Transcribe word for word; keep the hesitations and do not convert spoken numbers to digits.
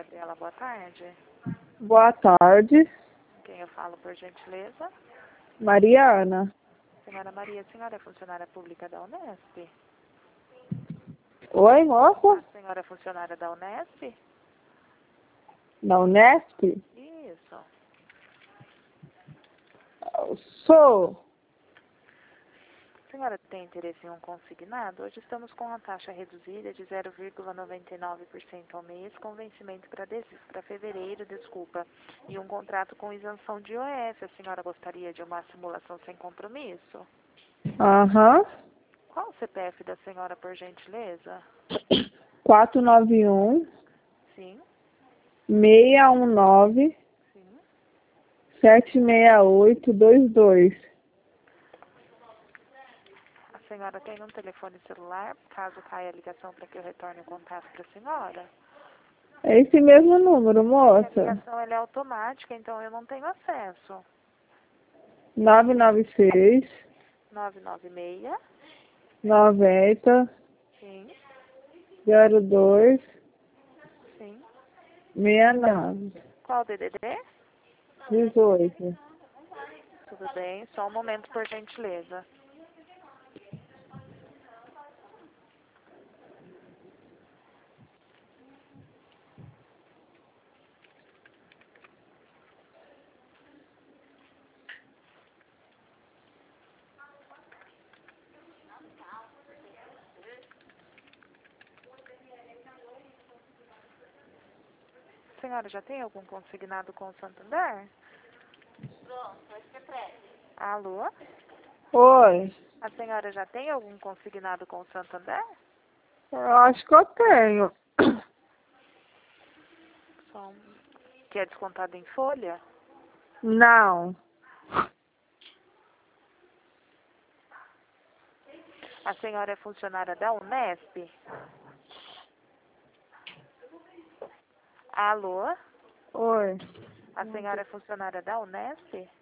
Gabriela, boa tarde. Boa tarde. Quem eu falo, por gentileza? Mariana. Senhora Maria, a senhora é funcionária pública da Unesp? Oi, moça? A senhora é funcionária da Unesp? Da Unesp? Isso. Sou. A senhora tem interesse em um consignado? Hoje estamos com uma taxa reduzida de zero vírgula noventa e nove por cento ao mês, com vencimento para fevereiro, desculpa, e um contrato com isenção de I O F. A senhora gostaria de uma simulação sem compromisso? Aham. Qual o C P F da senhora, por gentileza? quatro nove um, Sim, seis um nove, sim. sete seis oito dois dois. A senhora tem um telefone celular, caso caia a ligação para que eu retorne o contato para a senhora? É esse mesmo número, A moça. ligação ela é automática, então eu não tenho acesso. nove nove seis, nove nove seis, noventa, sim, zero dois, sim. sessenta e nove, Qual o D D D? dezoito. Tudo bem, só um momento, por gentileza. A senhora já tem algum consignado com o Santander? Alô? Oi. A senhora já tem algum consignado com o Santander? Eu acho que eu tenho. Só um... Que é descontado em folha? Não. A senhora é funcionária da Unesp? Alô? Oi. A senhora é funcionária da Unesp?